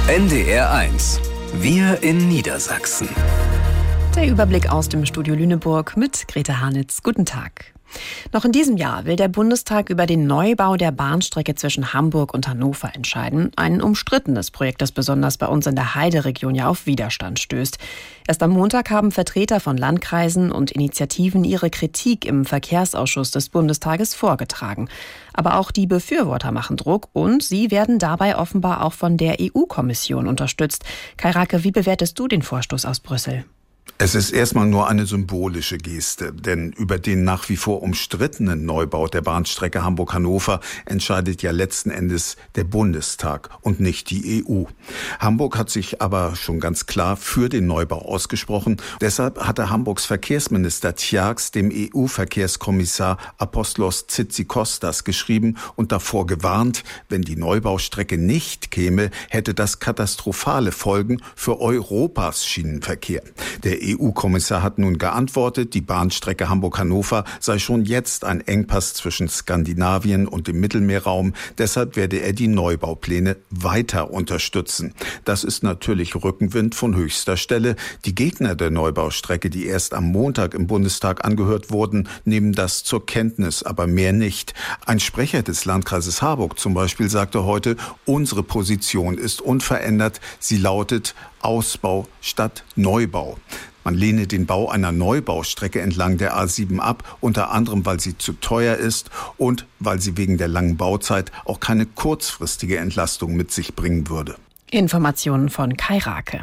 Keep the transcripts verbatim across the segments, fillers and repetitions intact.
N D R eins. Wir in Niedersachsen. Der Überblick aus dem Studio Lüneburg mit Grete Harnitz. Guten Tag. Noch in diesem Jahr will der Bundestag über den Neubau der Bahnstrecke zwischen Hamburg und Hannover entscheiden. Ein umstrittenes Projekt, das besonders bei uns in der Heideregion ja auf Widerstand stößt. Erst am Montag haben Vertreter von Landkreisen und Initiativen ihre Kritik im Verkehrsausschuss des Bundestages vorgetragen. Aber auch die Befürworter machen Druck und sie werden dabei offenbar auch von der E U-Kommission unterstützt. Kai Rake, wie bewertest du den Vorstoß aus Brüssel? Es ist erstmal nur eine symbolische Geste, denn über den nach wie vor umstrittenen Neubau der Bahnstrecke Hamburg-Hannover entscheidet ja letzten Endes der Bundestag und nicht die E U. Hamburg hat sich aber schon ganz klar für den Neubau ausgesprochen. Deshalb hatte Hamburgs Verkehrsminister Tjax dem E U-Verkehrskommissar Apostolos Tzitzikostas geschrieben und davor gewarnt, wenn die Neubaustrecke nicht käme, hätte das katastrophale Folgen für Europas Schienenverkehr. Der E U-Kommissar hat nun geantwortet, die Bahnstrecke Hamburg-Hannover sei schon jetzt ein Engpass zwischen Skandinavien und dem Mittelmeerraum. Deshalb werde er die Neubaupläne weiter unterstützen. Das ist natürlich Rückenwind von höchster Stelle. Die Gegner der Neubaustrecke, die erst am Montag im Bundestag angehört wurden, nehmen das zur Kenntnis, aber mehr nicht. Ein Sprecher des Landkreises Harburg zum Beispiel sagte heute, unsere Position ist unverändert. Sie lautet Ausbau statt Neubau. Man lehne den Bau einer Neubaustrecke entlang der A sieben ab, unter anderem, weil sie zu teuer ist und weil sie wegen der langen Bauzeit auch keine kurzfristige Entlastung mit sich bringen würde. Informationen von Kai Rake.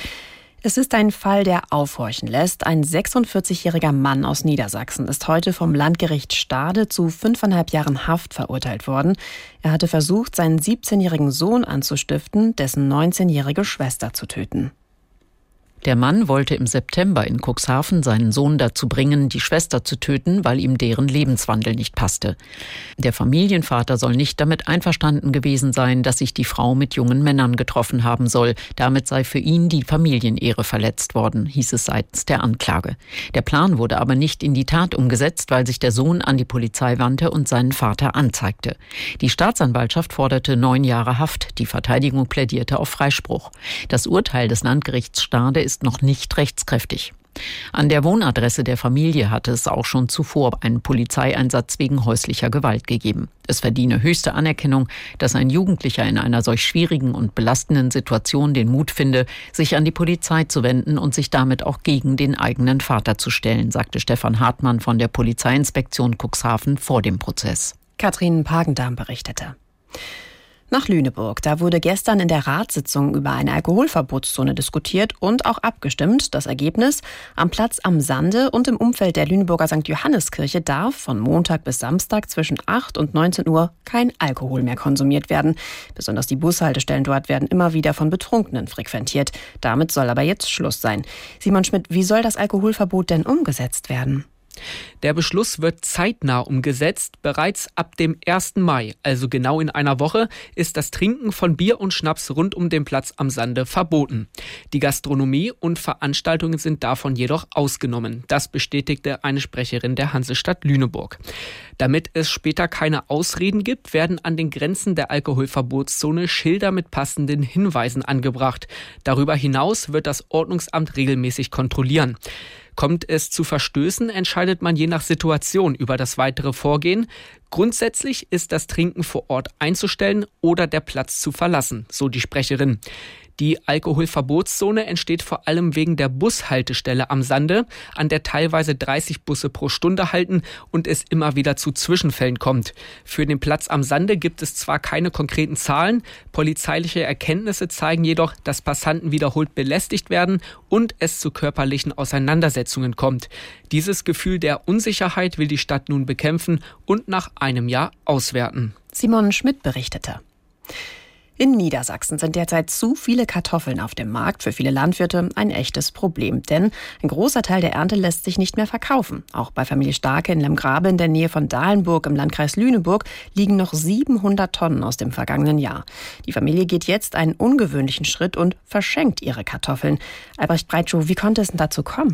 Es ist ein Fall, der aufhorchen lässt. Ein sechsundvierzigjähriger Mann aus Niedersachsen ist heute vom Landgericht Stade zu fünfeinhalb Jahren Haft verurteilt worden. Er hatte versucht, seinen siebzehnjährigen Sohn anzustiften, dessen neunzehnjährige Schwester zu töten. Der Mann wollte im September in Cuxhaven seinen Sohn dazu bringen, die Schwester zu töten, weil ihm deren Lebenswandel nicht passte. Der Familienvater soll nicht damit einverstanden gewesen sein, dass sich die Frau mit jungen Männern getroffen haben soll. Damit sei für ihn die Familienehre verletzt worden, hieß es seitens der Anklage. Der Plan wurde aber nicht in die Tat umgesetzt, weil sich der Sohn an die Polizei wandte und seinen Vater anzeigte. Die Staatsanwaltschaft forderte neun Jahre Haft. Die Verteidigung plädierte auf Freispruch. Das Urteil des Landgerichts Stade ist noch nicht rechtskräftig. An der Wohnadresse der Familie hatte es auch schon zuvor einen Polizeieinsatz wegen häuslicher Gewalt gegeben. Es verdiene höchste Anerkennung, dass ein Jugendlicher in einer solch schwierigen und belastenden Situation den Mut finde, sich an die Polizei zu wenden und sich damit auch gegen den eigenen Vater zu stellen, sagte Stefan Hartmann von der Polizeiinspektion Cuxhaven vor dem Prozess. Katrin Pagendam berichtete. Nach Lüneburg. Da wurde gestern in der Ratssitzung über eine Alkoholverbotszone diskutiert und auch abgestimmt. Das Ergebnis: Am Platz am Sande und im Umfeld der Lüneburger Sankt Johanneskirche darf von Montag bis Samstag zwischen acht und neunzehn Uhr kein Alkohol mehr konsumiert werden. Besonders die Bushaltestellen dort werden immer wieder von Betrunkenen frequentiert. Damit soll aber jetzt Schluss sein. Simon Schmidt, wie soll das Alkoholverbot denn umgesetzt werden? Der Beschluss wird zeitnah umgesetzt. Bereits ab dem ersten Mai, also genau in einer Woche, ist das Trinken von Bier und Schnaps rund um den Platz am Sande verboten. Die Gastronomie und Veranstaltungen sind davon jedoch ausgenommen. Das bestätigte eine Sprecherin der Hansestadt Lüneburg. Damit es später keine Ausreden gibt, werden an den Grenzen der Alkoholverbotszone Schilder mit passenden Hinweisen angebracht. Darüber hinaus wird das Ordnungsamt regelmäßig kontrollieren. Kommt es zu Verstößen, entscheidet man je nach Situation über das weitere Vorgehen. Grundsätzlich ist das Trinken vor Ort einzustellen oder der Platz zu verlassen, so die Sprecherin. Die Alkoholverbotszone entsteht vor allem wegen der Bushaltestelle am Sande, an der teilweise dreißig Busse pro Stunde halten und es immer wieder zu Zwischenfällen kommt. Für den Platz am Sande gibt es zwar keine konkreten Zahlen, polizeiliche Erkenntnisse zeigen jedoch, dass Passanten wiederholt belästigt werden und es zu körperlichen Auseinandersetzungen kommt. Dieses Gefühl der Unsicherheit will die Stadt nun bekämpfen und nach einem Jahr auswerten. Simon Schmidt berichtete. In Niedersachsen sind derzeit zu viele Kartoffeln auf dem Markt. Für viele Landwirte ein echtes Problem, denn ein großer Teil der Ernte lässt sich nicht mehr verkaufen. Auch bei Familie Starke in Lemgrabe in der Nähe von Dahlenburg im Landkreis Lüneburg liegen noch siebenhundert Tonnen aus dem vergangenen Jahr. Die Familie geht jetzt einen ungewöhnlichen Schritt und verschenkt ihre Kartoffeln. Albrecht Breitschuh, wie konnte es denn dazu kommen?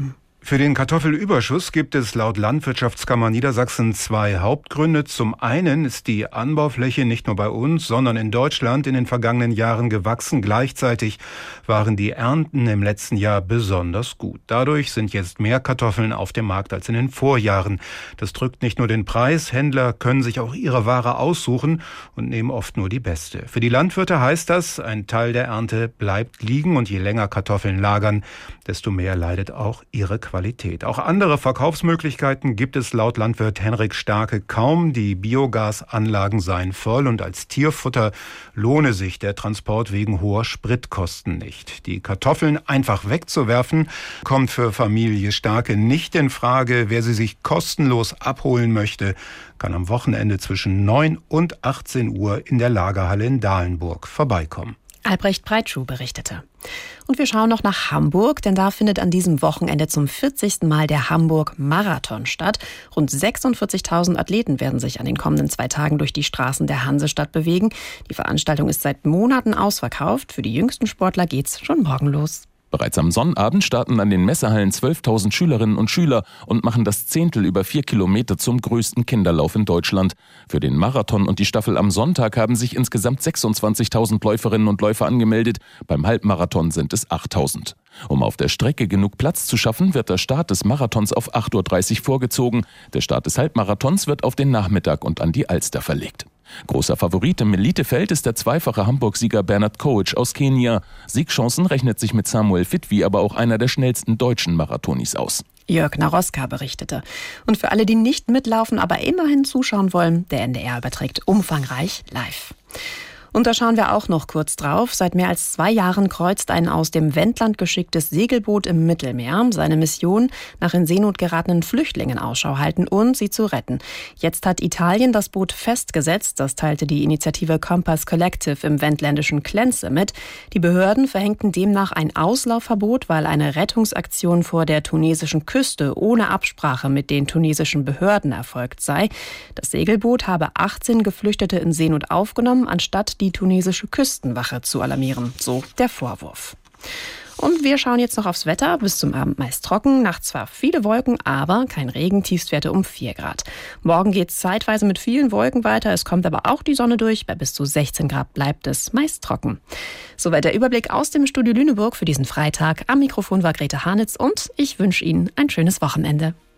Für den Kartoffelüberschuss gibt es laut Landwirtschaftskammer Niedersachsen zwei Hauptgründe. Zum einen ist die Anbaufläche nicht nur bei uns, sondern in Deutschland in den vergangenen Jahren gewachsen. Gleichzeitig waren die Ernten im letzten Jahr besonders gut. Dadurch sind jetzt mehr Kartoffeln auf dem Markt als in den Vorjahren. Das drückt nicht nur den Preis, Händler können sich auch ihre Ware aussuchen und nehmen oft nur die beste. Für die Landwirte heißt das, ein Teil der Ernte bleibt liegen und je länger Kartoffeln lagern, desto mehr leidet auch ihre Qualität. Qualität. Auch andere Verkaufsmöglichkeiten gibt es laut Landwirt Henrik Starke kaum. Die Biogasanlagen seien voll und als Tierfutter lohne sich der Transport wegen hoher Spritkosten nicht. Die Kartoffeln einfach wegzuwerfen, kommt für Familie Starke nicht in Frage. Wer sie sich kostenlos abholen möchte, kann am Wochenende zwischen neun und achtzehn Uhr in der Lagerhalle in Dahlenburg vorbeikommen. Albrecht Breitschuh berichtete. Und wir schauen noch nach Hamburg, denn da findet an diesem Wochenende zum vierzigsten Mal der Hamburg-Marathon statt. Rund sechsundvierzigtausend Athleten werden sich an den kommenden zwei Tagen durch die Straßen der Hansestadt bewegen. Die Veranstaltung ist seit Monaten ausverkauft. Für die jüngsten Sportler geht's schon morgen los. Bereits am Sonnabend starten an den Messehallen zwölftausend Schülerinnen und Schüler und machen das Zehntel über vier Kilometer zum größten Kinderlauf in Deutschland. Für den Marathon und die Staffel am Sonntag haben sich insgesamt sechsundzwanzigtausend Läuferinnen und Läufer angemeldet. Beim Halbmarathon sind es achttausend. Um auf der Strecke genug Platz zu schaffen, wird der Start des Marathons auf acht Uhr dreißig vorgezogen. Der Start des Halbmarathons wird auf den Nachmittag und an die Alster verlegt. Großer Favorit im Elitefeld ist der zweifache Hamburg-Sieger Bernhard Koic aus Kenia. Siegchancen rechnet sich mit Samuel Fitwi aber auch einer der schnellsten deutschen Marathonis aus. Jörg Naroska berichtete. Und für alle, die nicht mitlaufen, aber immerhin zuschauen wollen, der N D R überträgt umfangreich live. Und da schauen wir auch noch kurz drauf. Seit mehr als zwei Jahren kreuzt ein aus dem Wendland geschicktes Segelboot im Mittelmeer. Seine Mission, nach in Seenot geratenen Flüchtlingen Ausschau halten und sie zu retten. Jetzt hat Italien das Boot festgesetzt. Das teilte die Initiative Compass Collective im wendländischen Klenze mit. Die Behörden verhängten demnach ein Auslaufverbot, weil eine Rettungsaktion vor der tunesischen Küste ohne Absprache mit den tunesischen Behörden erfolgt sei. Das Segelboot habe achtzehn Geflüchtete in Seenot aufgenommen, anstatt die tunesische Küstenwache zu alarmieren. So der Vorwurf. Und wir schauen jetzt noch aufs Wetter. Bis zum Abend meist trocken, nachts zwar viele Wolken, aber kein Regen, Tiefstwerte um vier Grad. Morgen geht es zeitweise mit vielen Wolken weiter, es kommt aber auch die Sonne durch. Bei bis zu sechzehn Grad bleibt es meist trocken. Soweit der Überblick aus dem Studio Lüneburg für diesen Freitag. Am Mikrofon war Grete Hanitz und ich wünsche Ihnen ein schönes Wochenende.